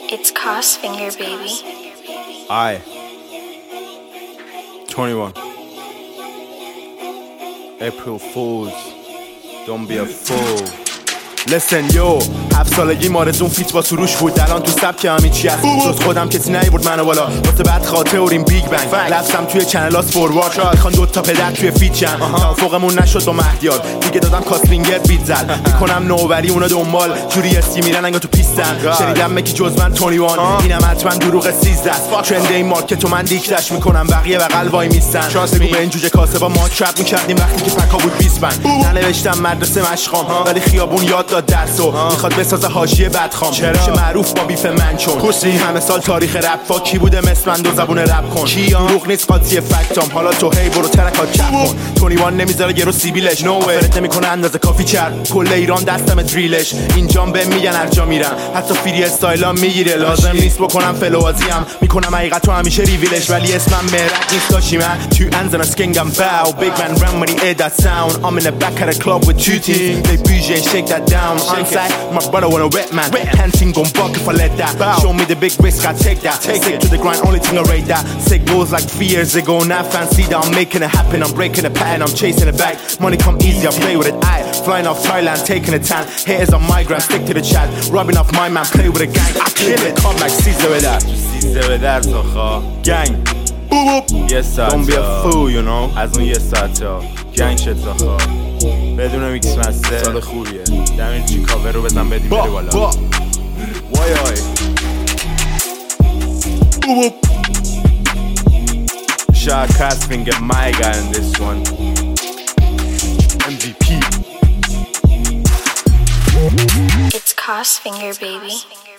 It's Crossfinger, baby. I 21 April Fools. Don't be a fool. Listen yo 7 سالگی مارزون فیت با سروش بود. الان تو سبک همین چی هست جز خودم کسی نیورد منو بالا واسه بعد خاطریم بیگ بنگ لفتم توی چنلاس فوروارد میخوان دوتا پدر توی فیتشن توافقمون نشد با مهدیار دیگه دادم کاسپینگر بیت زد میکنم نوبری اونا دنبال جوری اسکی میرن انگار تو پیستن شنیدم مکی جز من 21 اینم حتما دروغ 13 ترند این مارکت و من دیکتش میکنم بقیه بغل وای میستن بگو به این جوجه کاسه با ما ترپ میکردیم وقتی که پکا بود 20 بند ننوشتم مدرسه مشقام ولی خیابون یاد داد درسو میخواد بسازه حاشیه بدخام میشه معروف با بیف منچون این همه سال تاریخ رپ فا کی بوده مثل من دو زبون رپ کن دروغ نیست قاطی فکتام حالا تو هی برو ترکات چپ کن 21 نمیذاره گرو سیبیلش فرت نمیکنه اندازه کافی چرب کل ایران دستم دریلش اینجام به میگن هر جا میرم حتی فری استایلا میگیره لازم نیست بکنم فلوازیم میکنم حقیقتو همیشه ریویلش ولی اسمم مرک نیست داشی من two ends and a sking I'm bow big man run when he hear that sound I'm in the back of the club with two teams they bougie and shake that down on side my brother want a wet man panting gon' buck if I let that show me the big risk I take that stick to the grind only thing I rate that sick goals like 3 years ago not fancy that I'm making it happen I'm breaking the pattern I'm chasing it back money come easy I play with it I flying off Thailand taking a tan haters on my ground stick to the chat rubbing off my man play with a gang I kill it come like Caesar with that gang yes sir don't be a fool you know از اون یه ساعت gang shit زخا بدون میکس مستر سال خوبیه دمین چی کاور رو بزن بدیم بری بالا وای آی Shaq Crossfinger my guy in this one MVP It's Crossfinger, baby.